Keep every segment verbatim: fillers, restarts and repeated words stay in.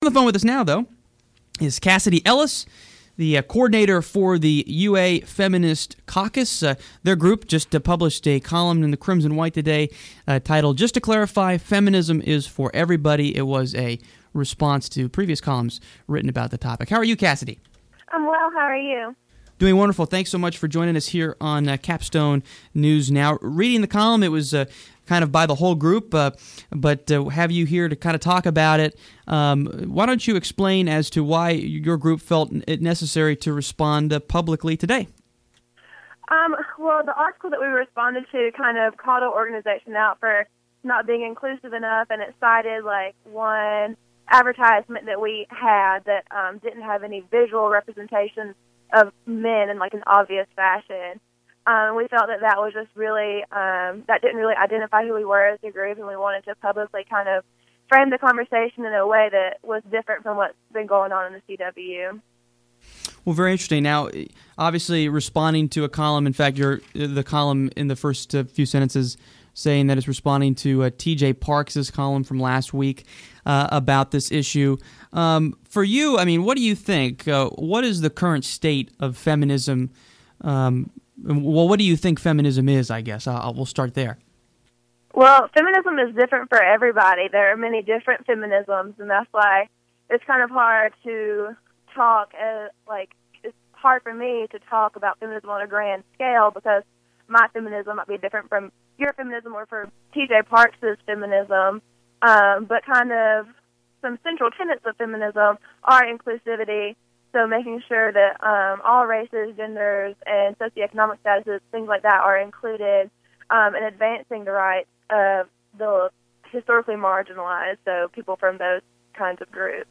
On the phone with us now, though, is Cassidy Ellis, the uh, coordinator for the U A Feminist Caucus. Uh, their group just uh, published a column in the Crimson White today uh, titled, "Just to Clarify, Feminism is for Everybody." It was a response to previous columns written about the topic. How are you, Cassidy? I'm well. How are you? Doing wonderful. Thanks so much for joining us here on uh, Capstone News Now. Reading the column, it was uh, kind of by the whole group, uh, but uh, have you here to kind of talk about it. Um, why don't you explain as to why your group felt it necessary to respond uh, publicly today? Um, well, the article that we responded to kind of called our organization out for not being inclusive enough, and it cited like one advertisement that we had that um, didn't have any visual representation of men in like an obvious fashion. Um, we felt that that was just really, um, that didn't really identify who we were as a group, and we wanted to publicly kind of frame the conversation in a way that was different from what's been going on in the C W. Well, very interesting. Now, obviously, responding to a column, in fact, you're, the column in the first uh, few sentences saying that it's responding to uh, T J Parks' column from last week uh, about this issue. Um, for you, I mean, what do you think? Uh, what is the current state of feminism? Um, well, what do you think feminism is, I guess? I'll, we'll start there. Well, feminism is different for everybody. There are many different feminisms, and that's why it's kind of hard to talk, as, like, it's hard for me to talk about feminism on a grand scale because my feminism might be different from your feminism or for T J Parks' feminism, um, but kind of some central tenets of feminism are inclusivity, so making sure that um, all races, genders, and socioeconomic statuses, things like that, are included, um, and advancing the rights of the historically marginalized, so people from those kinds of groups.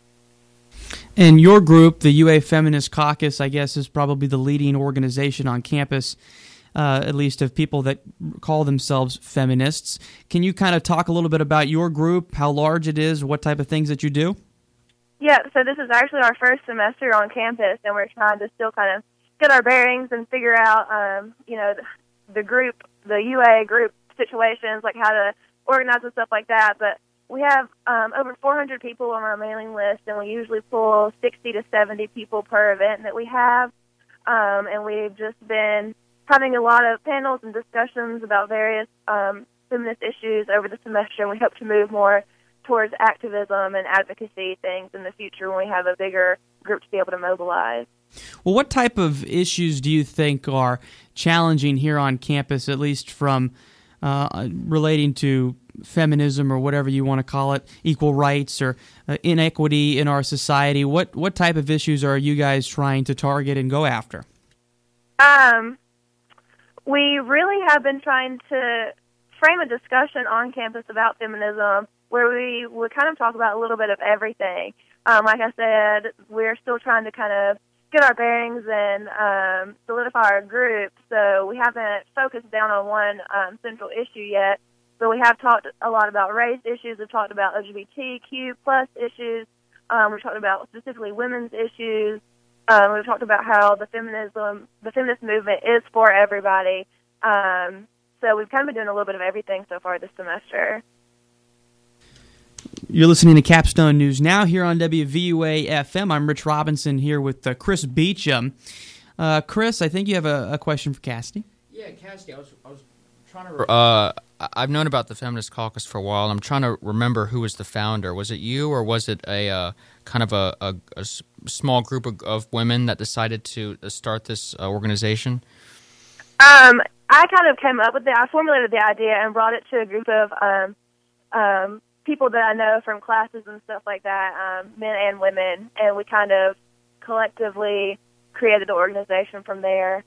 And your group, the U A Feminist Caucus, I guess, is probably the leading organization on campus, uh, at least of people that call themselves feminists. Can you kind of talk a little bit about your group, how large it is, what type of things that you do? Yeah, so this is actually our first semester on campus, and we're trying to still kind of get our bearings and figure out, um, you know, the, the group, the U A group situations, like how to organize and stuff like that. But we have um, over four hundred people on our mailing list, and we usually pull sixty to seventy people per event that we have. Um, and we've just been having a lot of panels and discussions about various um, feminist issues over the semester, and we hope to move more towards activism and advocacy things in the future when we have a bigger group to be able to mobilize. Well, what type of issues do you think are challenging here on campus, at least from uh, relating to feminism or whatever you want to call it, equal rights or uh, inequity in our society? What what type of issues are you guys trying to target and go after? Um, we really have been trying to frame a discussion on campus about feminism where we would kind of talk about a little bit of everything. Um, like I said, we're still trying to kind of get our bearings and um, solidify our group, so we haven't focused down on one um, central issue yet. But we have talked a lot about race issues. We've talked about L G B T Q plus issues. Um, we've talked about specifically women's issues. Um, we've talked about how the feminism, the feminist movement is for everybody. Um, so we've kind of been doing a little bit of everything so far this semester. You're listening to Capstone News Now here on W V U A F M. I'm Rich Robinson here with uh, Chris Beecham. Uh, Chris, I think you have a, a question for Cassidy. Yeah, Cassidy, I was, I was trying to... Uh, I've known about the Feminist Caucus for a while. I'm trying to remember who was the founder. Was it you, or was it a uh, kind of a, a, a small group of, of women that decided to start this uh, organization? Um, I kind of came up with it. I formulated the idea and brought it to a group of um, um, people that I know from classes and stuff like that, um, men and women, and we kind of collectively created the organization from there.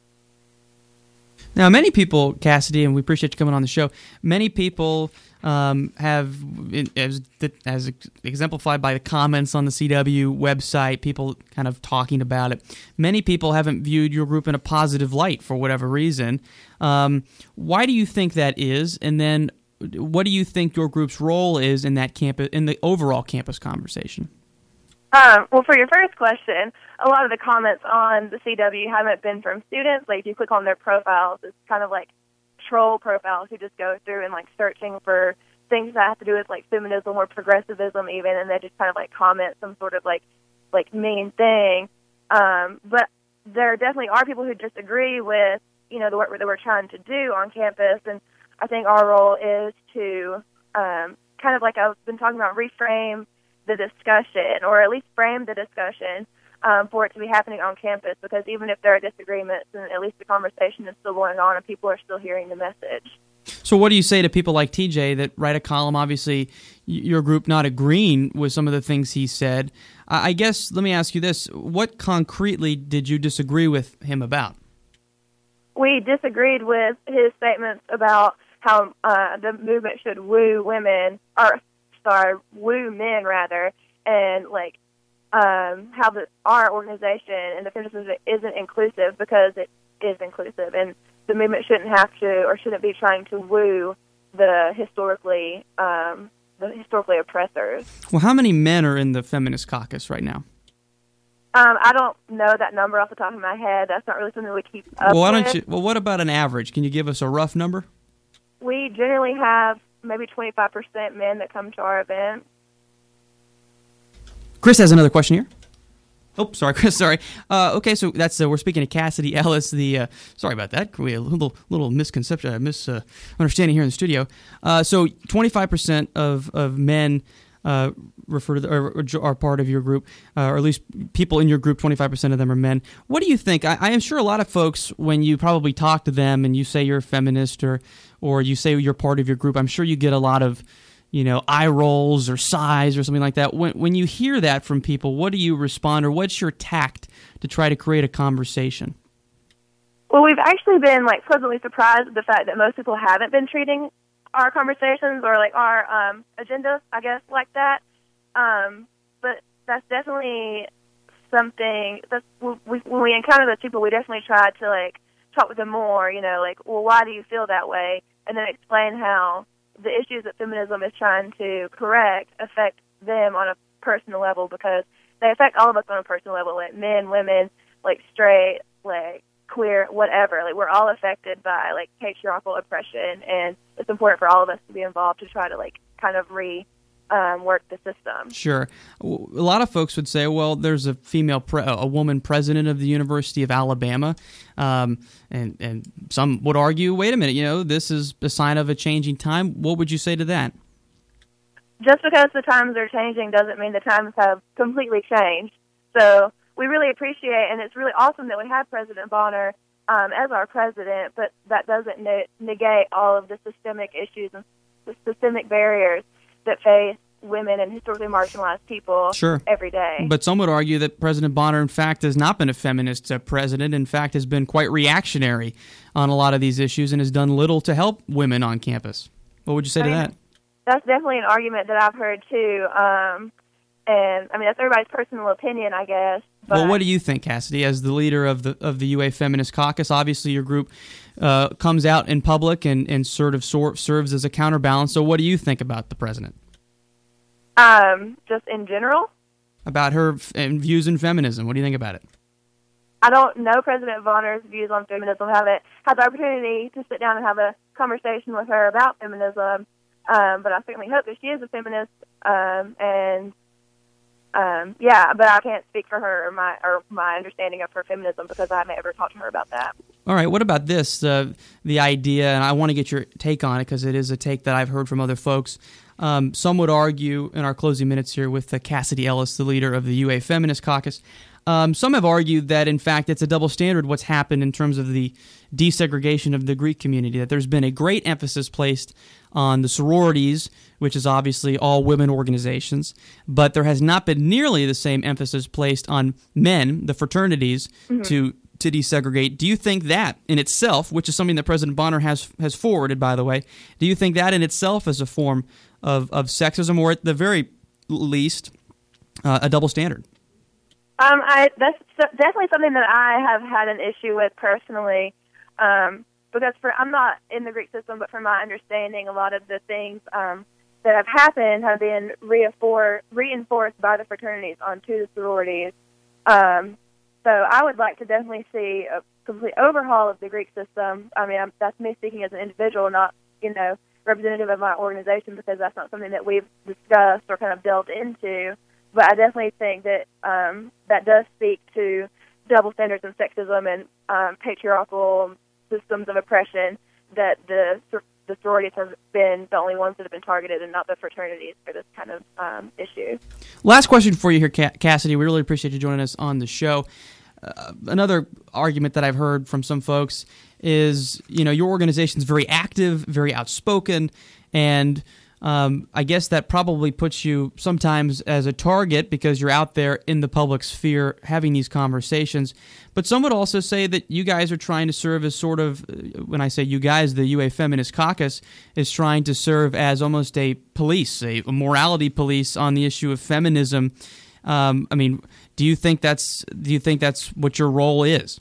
Now, many people, Cassidy, and we appreciate you coming on the show, many people um, have, as, as exemplified by the comments on the C W website, people kind of talking about it, many people haven't viewed your group in a positive light for whatever reason. Um, why do you think that is? And then what do you think your group's role is in that campus, in the overall campus conversation? Um, well, for your first question, a lot of the comments on the C W haven't been from students. Like, if you click on their profiles, it's kind of like troll profiles who just go through and, like, searching for things that have to do with like feminism or progressivism even, and they just kind of like comment some sort of like like mean thing. Um, but there definitely are people who disagree with, you know, the work that we're trying to do on campus, and I think our role is to um, kind of like I've been talking about, reframe the discussion, or at least frame the discussion um, for it to be happening on campus, because even if there are disagreements, then at least the conversation is still going on and people are still hearing the message. So what do you say to people like T J that write a column, obviously your group not agreeing with some of the things he said? I guess, let me ask you this, what concretely did you disagree with him about? We disagreed with his statements about how uh, the movement should woo women, or sorry, woo men rather, and like um, how the, our organization and the feminist movement isn't inclusive because it is inclusive, and the movement shouldn't have to or shouldn't be trying to woo the historically um, the historically oppressors. Well, how many men are in the Feminist Caucus right now? Um, I don't know that number off the top of my head. That's not really something we keep up well, why with. Don't you, well, what about an average? Can you give us a rough number? We generally have maybe twenty-five percent men that come to our event. Chris has another question here. Oh, sorry, Chris. Sorry. Uh, okay, so that's uh, we're speaking to Cassidy Ellis. The uh, sorry about that. We had a little little misconception, uh, misunderstanding here in the studio. Uh, so twenty-five percent of of men uh, refer to the, or, or are part of your group, uh, or at least people in your group. twenty-five percent of them are men. What do you think? I, I am sure a lot of folks, when you probably talk to them and you say you're a feminist or or you say you're part of your group, I'm sure you get a lot of, you know, eye rolls or sighs or something like that. When when you hear that from people, what do you respond, or what's your tact to try to create a conversation? Well, we've actually been like pleasantly surprised at the fact that most people haven't been treating our conversations or like our um, agendas, I guess, like that. Um, but that's definitely something that's we, when we encounter those people, we definitely try to like talk with them more. You know, like, well, why do you feel that way? And then explain how the issues that feminism is trying to correct affect them on a personal level, because they affect all of us on a personal level, like men, women, like straight, like queer, whatever. Like we're all affected by like patriarchal oppression, and it's important for all of us to be involved to try to like kind of re um, work the system. Sure. A lot of folks would say, well, there's a female, pre- a woman president of the University of Alabama, um, and and some would argue, wait a minute, you know, this is a sign of a changing time. What would you say to that? Just because the times are changing doesn't mean the times have completely changed. So we really appreciate, and it's really awesome that we have President Bonner um, as our president, but that doesn't ne- negate all of the systemic issues and the systemic barriers that face women and historically marginalized people sure. every day. But some would argue that President Bonner, in fact, has not been a feminist uh, president. In fact, has been quite reactionary on a lot of these issues and has done little to help women on campus. What would you say I to mean, that? That's definitely an argument that I've heard, too. Um, and, I mean, that's everybody's personal opinion, I guess. But well, what do you think, Cassidy, as the leader of the of the U A Feminist Caucus? Obviously, your group uh, comes out in public and, and sort of sor- serves as a counterbalance. So what do you think about the president? Um, just in general? About her f- and views in feminism. What do you think about it? I don't know President Bonner's views on feminism. I haven't had the opportunity to sit down and have a conversation with her about feminism, um, but I certainly hope that she is a feminist. Um, and um, yeah, but I can't speak for her or my or my understanding of her feminism because I haven't ever talked to her about that. All right. What about this? Uh, the idea, and I want to get your take on it because it is a take that I've heard from other folks. Um, some would argue in our closing minutes here with uh, Cassidy Ellis, the leader of the U A Feminist Caucus. Um, some have argued that, in fact, it's a double standard what's happened in terms of the desegregation of the Greek community, that there's been a great emphasis placed on the sororities, which is obviously all women organizations, but there has not been nearly the same emphasis placed on men, the fraternities, mm-hmm. to to desegregate. Do you think that in itself, which is something that President Bonner has has forwarded, by the way, do you think that in itself is a form of, of sexism, or at the very least, uh, a double standard? Um, I that's definitely something that I have had an issue with personally, um, because for I'm not in the Greek system, but from my understanding, a lot of the things um, that have happened have been reinfor- reinforced by the fraternities onto the sororities. Um, so I would like to definitely see a complete overhaul of the Greek system. I mean, I'm, that's me speaking as an individual, not, you know, representative of my organization because that's not something that we've discussed or kind of delved into. But I definitely think that um, that does speak to double standards and sexism and um, patriarchal systems of oppression that the the sororities have been the only ones that have been targeted and not the fraternities for this kind of um, issue. Last question for you here, Cassidy. We really appreciate you joining us on the show. Uh, another argument that I've heard from some folks is, you know, your organization's very active, very outspoken, and um, I guess that probably puts you sometimes as a target because you're out there in the public sphere having these conversations. But some would also say that you guys are trying to serve as sort of, when I say you guys, the U A Feminist Caucus is trying to serve as almost a police, a, a morality police on the issue of feminism. Um, I mean, do you think that's do you think that's what your role is?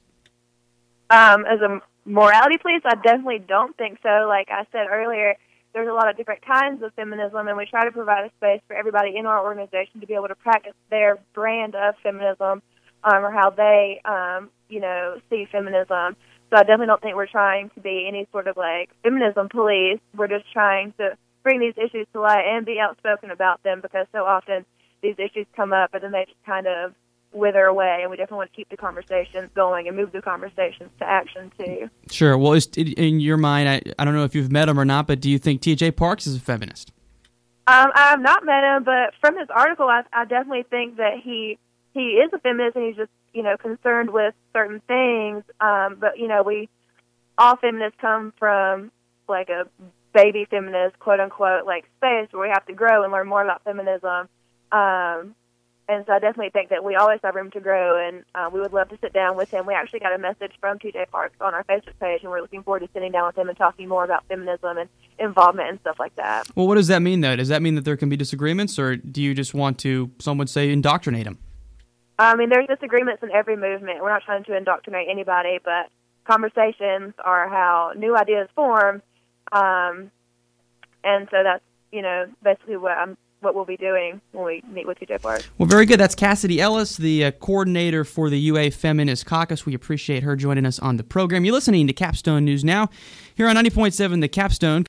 Um, as a morality police, I definitely don't think so. Like I said earlier, there's a lot of different kinds of feminism, and we try to provide a space for everybody in our organization to be able to practice their brand of feminism um, or how they, um, you know, see feminism. So I definitely don't think we're trying to be any sort of, like, feminism police. We're just trying to bring these issues to light and be outspoken about them because so often these issues come up and then they just kind of wither away, and we definitely want to keep the conversations going and move the conversations to action too. Sure. Well, is, in your mind, I, I don't know if you've met him or not, but do you think T J Parks is a feminist? Um, I have not met him, but from his article, I, I definitely think that he he is a feminist, and he's just, you know, concerned with certain things. Um, but you know, we all feminists come from like a baby feminist, quote unquote, like space where we have to grow and learn more about feminism. Um, And so I definitely think that we always have room to grow, and uh, we would love to sit down with him. We actually got a message from T J Parks on our Facebook page, and we're looking forward to sitting down with him and talking more about feminism and involvement and stuff like that. Well, what does that mean, though? Does that mean that there can be disagreements, or do you just want to, some would say, indoctrinate him? I mean, there's disagreements in every movement. We're not trying to indoctrinate anybody, but conversations are how new ideas form, um, and so that's, you know, basically what I'm what we'll be doing when we meet with T J Parks. Well, very good. That's Cassidy Ellis, the uh, coordinator for the U A Feminist Caucus. We appreciate her joining us on the program. You're listening to Capstone News Now here on ninety point seven The Capstone.